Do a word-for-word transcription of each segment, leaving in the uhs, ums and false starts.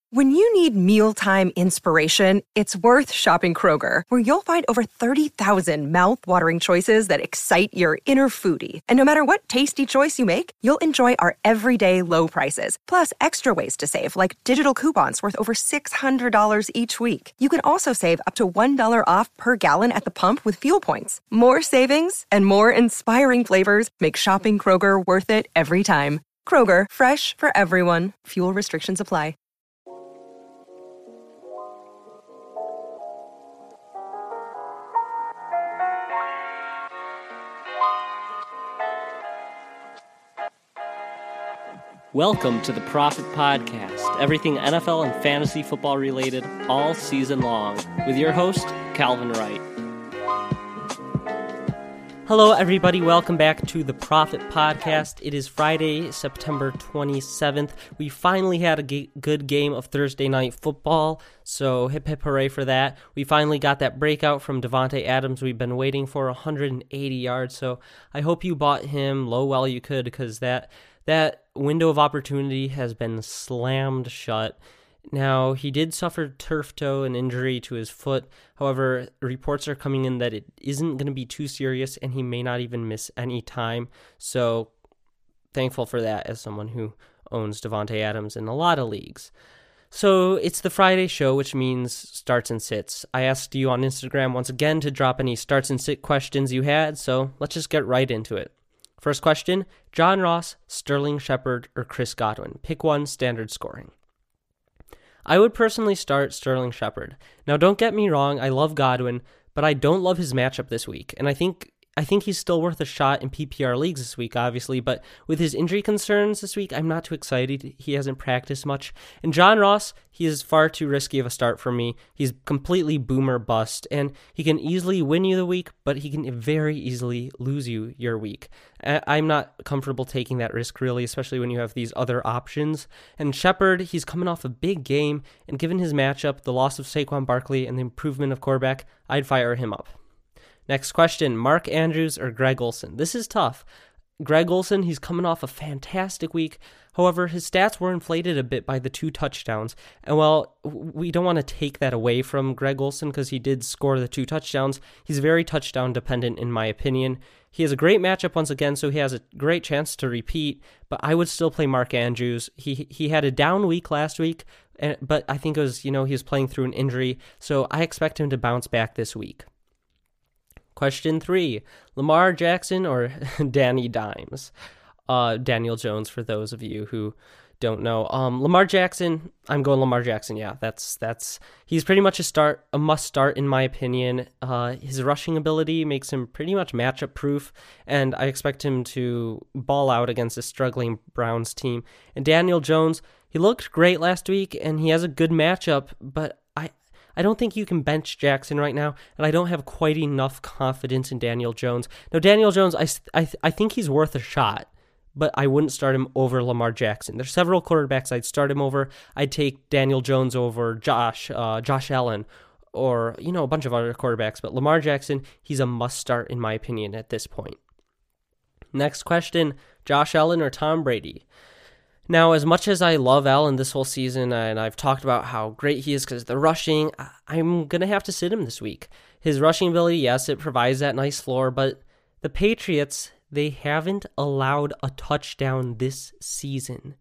When you need mealtime inspiration, it's worth shopping Kroger, where you'll find over thirty thousand mouth-watering choices that excite your inner foodie. And no matter what tasty choice you make, you'll enjoy our everyday low prices, plus extra ways to save, like digital coupons worth over six hundred dollars each week. You can also save up to one dollar off per gallon at the pump with fuel points. More savings and more inspiring flavors make shopping Kroger worth it every time. Kroger, fresh for everyone. Fuel restrictions apply. Welcome to the Prophet Podcast, everything N F L and fantasy football related all season long, with your host, Calvin Wright. Hello, everybody. Welcome back to the Prophet Podcast. It is Friday, September twenty-seventh. We finally had a g- good game of Thursday night football, so hip hip hooray for that. We finally got that breakout from Davante Adams we've been waiting for, one hundred eighty yards, so I hope you bought him low while you could, because that that window of opportunity has been slammed shut. Now, he did suffer turf toe, an injury to his foot. However, reports are coming in that it isn't going to be too serious, and he may not even miss any time. So, thankful for that as someone who owns Davante Adams in a lot of leagues. So, it's the Friday show, which means starts and sits. I asked you on Instagram once again to drop any starts and sit questions you had, so let's just get right into it. First question, John Ross, Sterling Shepard, or Chris Godwin? Pick one, standard scoring. I would personally start Sterling Shepard. Now, don't get me wrong, I love Godwin, but I don't love his matchup this week, and I think I think he's still worth a shot in P P R leagues this week, obviously, but with his injury concerns this week, I'm not too excited. He hasn't practiced much. And John Ross, he is far too risky of a start for me. He's completely boomer bust, and he can easily win you the week, but he can very easily lose you your week. I'm not comfortable taking that risk, really, especially when you have these other options. And Shepard, he's coming off a big game, and given his matchup, the loss of Saquon Barkley, and the improvement of quarterback, I'd fire him up. Next question, Mark Andrews or Greg Olsen? This is tough. Greg Olsen, he's coming off a fantastic week. However, his stats were inflated a bit by the two touchdowns. And while we don't want to take that away from Greg Olsen because he did score the two touchdowns, he's very touchdown dependent in my opinion. He has a great matchup once again, so he has a great chance to repeat, but I would still play Mark Andrews. He he had a down week last week, but I think it was, you know, he was playing through an injury, so I expect him to bounce back this week. Question three, Lamar Jackson or Danny Dimes? Uh, Daniel Jones, for those of you who don't know. Um, Lamar Jackson, I'm going Lamar Jackson, yeah. That's, that's he's pretty much a start, a must start in my opinion. Uh, his rushing ability makes him pretty much matchup proof, and I expect him to ball out against a struggling Browns team. And Daniel Jones, he looked great last week, and he has a good matchup, but I I don't think you can bench Jackson right now, and I don't have quite enough confidence in Daniel Jones. Now, Daniel Jones, I, I, I think he's worth a shot, but I wouldn't start him over Lamar Jackson. There's several quarterbacks I'd start him over. I'd take Daniel Jones over Josh, uh, Josh Allen, or, you know, a bunch of other quarterbacks, but Lamar Jackson, he's a must-start in my opinion at this point. Next question, Josh Allen or Tom Brady? Now, as much as I love Allen this whole season, and I've talked about how great he is because of the rushing, I'm going to have to sit him this week. His rushing ability, yes, it provides that nice floor, but the Patriots, they haven't allowed a touchdown this season.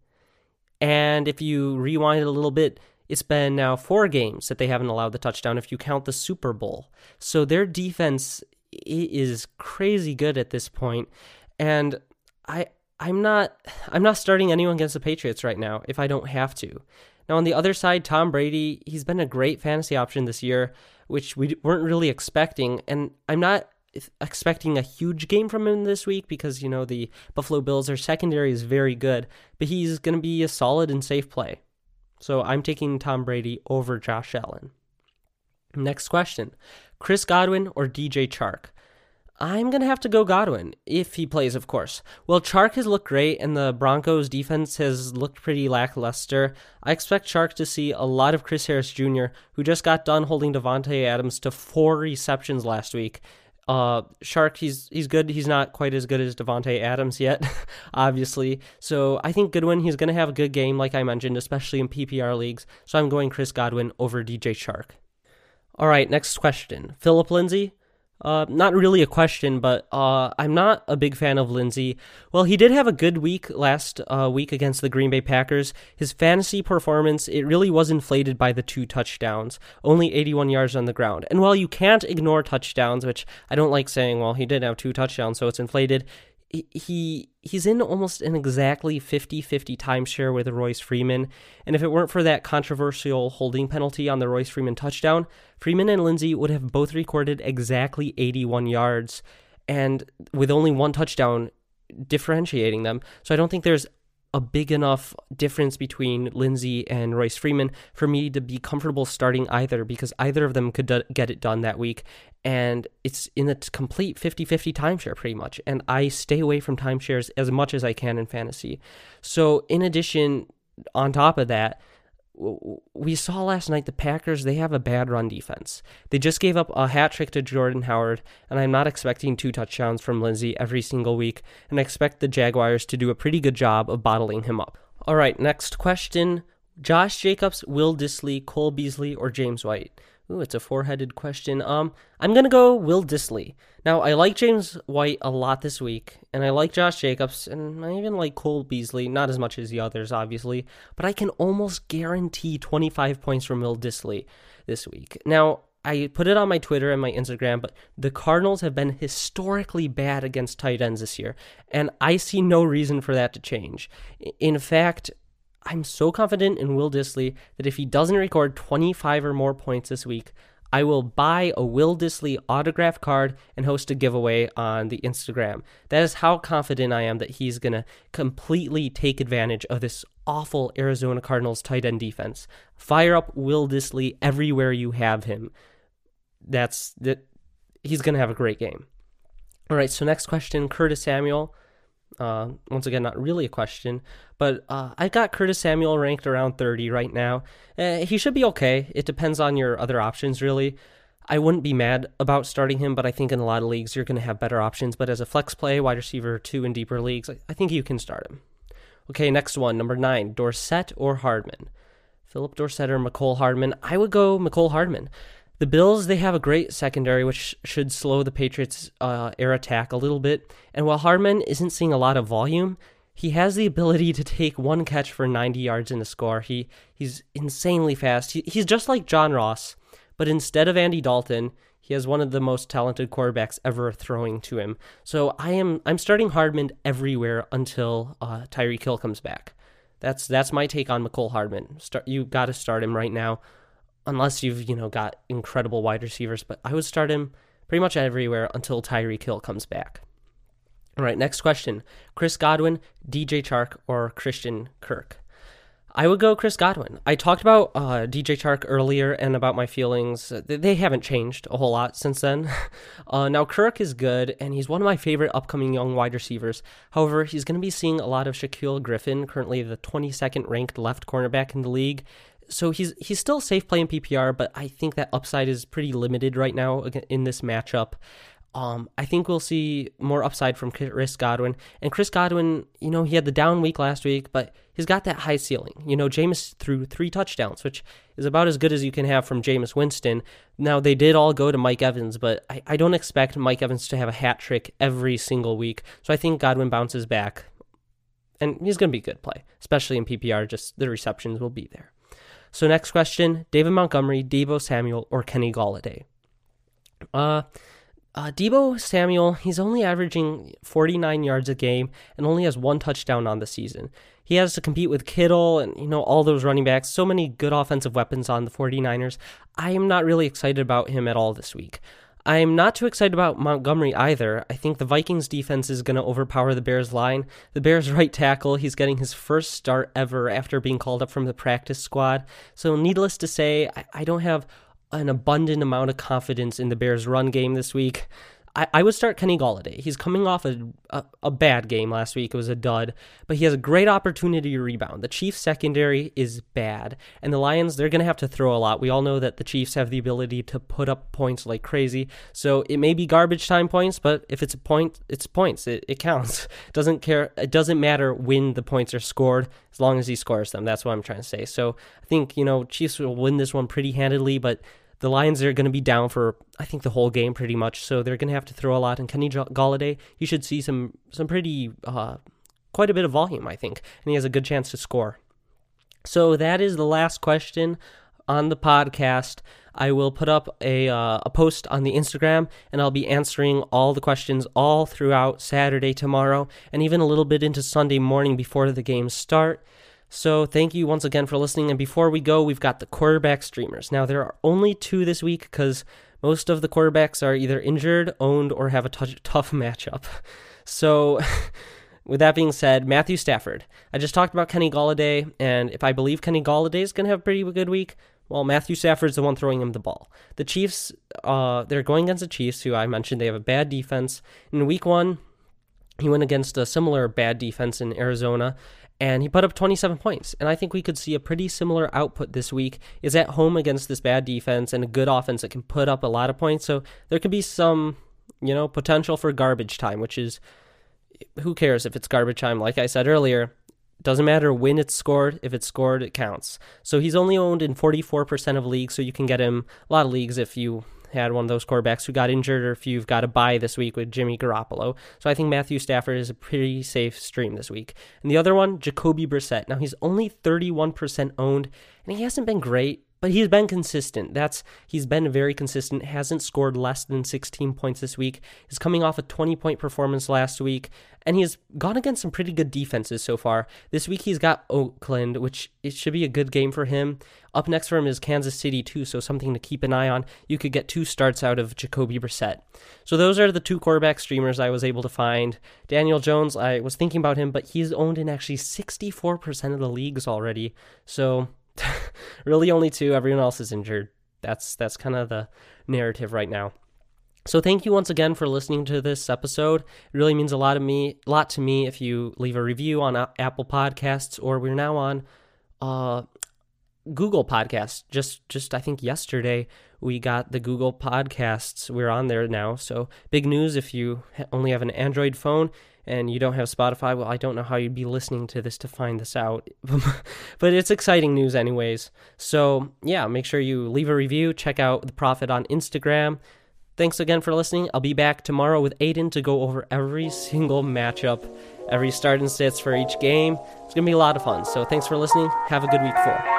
And if you rewind it a little bit, it's been now four games that they haven't allowed the touchdown if you count the Super Bowl. So their defense is crazy good at this point, and I... I'm not I'm not starting anyone against the Patriots right now if I don't have to. Now, on the other side, Tom Brady, he's been a great fantasy option this year, which we weren't really expecting. And I'm not expecting a huge game from him this week because, you know, the Buffalo Bills, their secondary is very good, but he's going to be a solid and safe play. So I'm taking Tom Brady over Josh Allen. Next question, Chris Godwin or D J Chark? I'm going to have to go Godwin, if he plays, of course. Well, Chark has looked great, and the Broncos' defense has looked pretty lackluster. I expect Chark to see a lot of Chris Harris Junior, who just got done holding Davante Adams to four receptions last week. Uh, Chark, he's he's good. He's not quite as good as Davante Adams yet, obviously. So I think Goodwin, he's going to have a good game, like I mentioned, especially in P P R leagues. So I'm going Chris Godwin over D J Chark. All right, next question. Philip Lindsay. Uh, not really a question, but uh, I'm not a big fan of Lindsay. Well, he did have a good week last uh, week against the Green Bay Packers. His fantasy performance, it really was inflated by the two touchdowns, only eighty-one yards on the ground. And while you can't ignore touchdowns, which I don't like saying, well, he did have two touchdowns, so it's inflated, he he's in almost an exactly fifty-fifty timeshare with Royce Freeman, and if it weren't for that controversial holding penalty on the Royce Freeman touchdown, Freeman and Lindsay would have both recorded exactly eighty-one yards, and with only one touchdown differentiating them. So I don't think there's a big enough difference between Lindsay and Royce Freeman for me to be comfortable starting either, because either of them could do- get it done that week. And it's in a complete fifty-fifty timeshare pretty much. And I stay away from timeshares as much as I can in fantasy. So in addition, on top of that, we saw last night the Packers, they have a bad run defense. They just gave up a hat trick to Jordan Howard, and I'm not expecting two touchdowns from Lindsay every single week, and I expect the Jaguars to do a pretty good job of bottling him up. All right, next question. Josh Jacobs, Will Dissly, Cole Beasley, or James White? Ooh, it's a four-headed question. Um, I'm going to go Will Dissly. Now, I like James White a lot this week, and I like Josh Jacobs, and I even like Cole Beasley, not as much as the others, obviously, but I can almost guarantee twenty-five points from Will Dissly this week. Now, I put it on my Twitter and my Instagram, but the Cardinals have been historically bad against tight ends this year, and I see no reason for that to change. In fact, I'm so confident in Will Dissly that if he doesn't record twenty-five or more points this week, I will buy a Will Dissly autograph card and host a giveaway on the Instagram. That is how confident I am that he's going to completely take advantage of this awful Arizona Cardinals tight end defense. Fire up Will Dissly everywhere you have him. That's that. He's going to have a great game. All right, so next question, Curtis Samuel. Uh, once again, not really a question, but uh, I got Curtis Samuel ranked around thirty right now. Uh, he should be okay. It depends on your other options, really. I wouldn't be mad about starting him, but I think in a lot of leagues you're going to have better options. But as a flex play, wide receiver two in deeper leagues, I, I think you can start him. Okay, next one, number nine, Dorsett or Hardman? Philip Dorsett or Mecole Hardman? I would go Mecole Hardman. The Bills, they have a great secondary, which should slow the Patriots' uh, air attack a little bit. And while Hardman isn't seeing a lot of volume, he has the ability to take one catch for ninety yards in a score. He He's insanely fast. He, he's just like John Ross, but instead of Andy Dalton, he has one of the most talented quarterbacks ever throwing to him. So I am I'm starting Hardman everywhere until uh, Tyreek Hill comes back. That's that's my take on Mecole Hardman. Start you got to start him right now. Unless you've, you know, got incredible wide receivers, but I would start him pretty much everywhere until Tyreek Hill comes back. All right, next question. Chris Godwin, D J Chark, or Christian Kirk? I would go Chris Godwin. I talked about uh, D J Chark earlier and about my feelings. They haven't changed a whole lot since then. uh, now, Kirk is good, and he's one of my favorite upcoming young wide receivers. However, he's going to be seeing a lot of Shaquille Griffin, currently the twenty-second ranked left cornerback in the league. So he's he's still safe playing P P R, but I think that upside is pretty limited right now in this matchup. Um, I think we'll see more upside from Chris Godwin. And Chris Godwin, you know, he had the down week last week, but he's got that high ceiling. You know, Jameis threw three touchdowns, which is about as good as you can have from Jameis Winston. Now, they did all go to Mike Evans, but I, I don't expect Mike Evans to have a hat trick every single week. So I think Godwin bounces back, and he's going to be a good play, especially in P P R. Just the receptions will be there. So next question, David Montgomery, Deebo Samuel, or Kenny Golladay? Uh, uh, Deebo Samuel, he's only averaging forty-nine yards a game and only has one touchdown on the season. He has to compete with Kittle and, you know, all those running backs, so many good offensive weapons on the 49ers. I am not really excited about him at all this week. I'm not too excited about Montgomery either. I think the Vikings defense is going to overpower the Bears line. The Bears right tackle, he's getting his first start ever after being called up from the practice squad. So needless to say, I, I don't have an abundant amount of confidence in the Bears run game this week. I, I would start Kenny Golladay. He's coming off a, a a bad game last week. It was a dud, but he has a great opportunity to rebound. The Chiefs secondary is bad, and the Lions, they're going to have to throw a lot. We all know that the Chiefs have the ability to put up points like crazy, so it may be garbage time points, but if it's a point, it's points. It, it counts. It doesn't care. It doesn't matter when the points are scored, as long as he scores them. That's what I'm trying to say. So I think, you know, Chiefs will win this one pretty handedly, but the Lions are going to be down for, I think, the whole game pretty much, so they're going to have to throw a lot. And Kenny Golladay, you should see some some pretty, uh, quite a bit of volume, I think, and he has a good chance to score. So that is the last question on the podcast. I will put up a uh, a post on the Instagram, and I'll be answering all the questions all throughout Saturday, tomorrow, and even a little bit into Sunday morning before the games start. So thank you once again for listening. And before we go, we've got the quarterback streamers. Now, there are only two this week because most of the quarterbacks are either injured, owned, or have a t- tough matchup. So with that being said, Matthew Stafford. I just talked about Kenny Golladay, and if I believe Kenny Golladay is going to have a pretty good week, well, Matthew Stafford's the one throwing him the ball. The Chiefs, uh, they're going against the Chiefs, who I mentioned they have a bad defense. In week one, he went against a similar bad defense in Arizona, and he put up twenty-seven points. And I think we could see a pretty similar output this week. Is at home against this bad defense and a good offense that can put up a lot of points. So there could be some, you know, potential for garbage time, which is, who cares if it's garbage time? Like I said earlier, doesn't matter when it's scored. If it's scored, it counts. So he's only owned in forty-four percent of leagues, so you can get him a lot of leagues if you had one of those quarterbacks who got injured, or if you've got a bye this week with Jimmy Garoppolo. So I think Matthew Stafford is a pretty safe stream this week. And the other one, Jacoby Brissett. Now, he's only thirty-one percent owned, and he hasn't been great, but he's been consistent. That's He's been very consistent, hasn't scored less than sixteen points this week. He's coming off a twenty-point performance last week, and he's gone against some pretty good defenses so far. This week he's got Oakland, which it should be a good game for him. Up next for him is Kansas City too, so something to keep an eye on. You could get two starts out of Jacoby Brissett. So those are the two quarterback streamers I was able to find. Daniel Jones, I was thinking about him, but he's owned in actually sixty-four percent of the leagues already. So really only two. Everyone else is injured. That's that's kind of the narrative right now. So thank you once again for listening to this episode. It really means a lot of me, a lot to me if you leave a review on Apple Podcasts, or we're now on uh, Google Podcasts. Just just I think yesterday we got the Google Podcasts. We're on there now. So big news if you only have an Android phone and you don't have Spotify. Well, I don't know how you'd be listening to this to find this out, but it's exciting news anyways. So yeah, make sure you leave a review. Check out The Prophet on Instagram. Thanks again for listening. I'll be back tomorrow with Aiden to go over every single matchup, every start and sits for each game. It's going to be a lot of fun. So thanks for listening. Have a good week four.